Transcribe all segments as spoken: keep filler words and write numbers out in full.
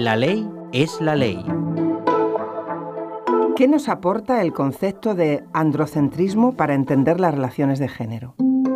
La ley es la ley. ¿Qué nos aporta el concepto de androcentrismo para entender las relaciones de género?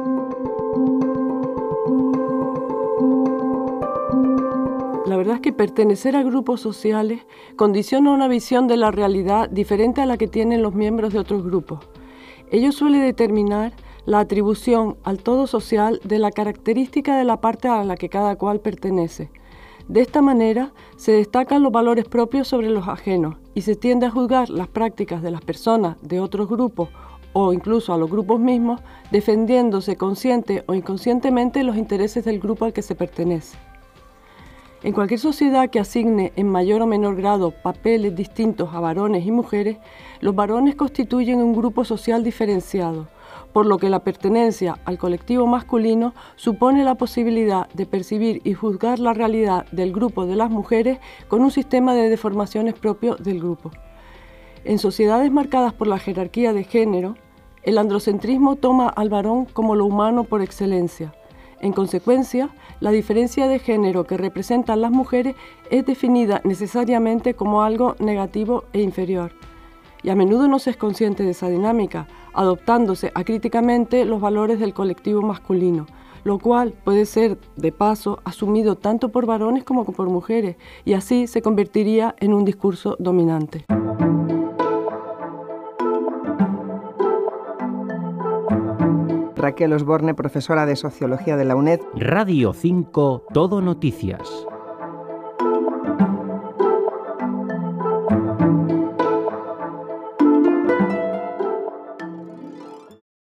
La verdad es que pertenecer a grupos sociales condiciona una visión de la realidad diferente a la que tienen los miembros de otros grupos. Ello suele determinar la atribución al todo social de la característica de la parte a la que cada cual pertenece. De esta manera se destacan los valores propios sobre los ajenos y se tiende a juzgar las prácticas de las personas de otros grupos o incluso a los grupos mismos, defendiéndose consciente o inconscientemente los intereses del grupo al que se pertenece. En cualquier sociedad que asigne en mayor o menor grado papeles distintos a varones y mujeres, los varones constituyen un grupo social diferenciado, por lo que la pertenencia al colectivo masculino supone la posibilidad de percibir y juzgar la realidad del grupo de las mujeres con un sistema de deformaciones propio del grupo. En sociedades marcadas por la jerarquía de género, el androcentrismo toma al varón como lo humano por excelencia. En consecuencia, la diferencia de género que representan las mujeres es definida necesariamente como algo negativo e inferior. Y a menudo no se es consciente de esa dinámica, adoptándose acríticamente los valores del colectivo masculino, lo cual puede ser, de paso, asumido tanto por varones como por mujeres, y así se convertiría en un discurso dominante. Raquel Osborne, profesora de Sociología de la UNED. Radio cinco, Todo Noticias.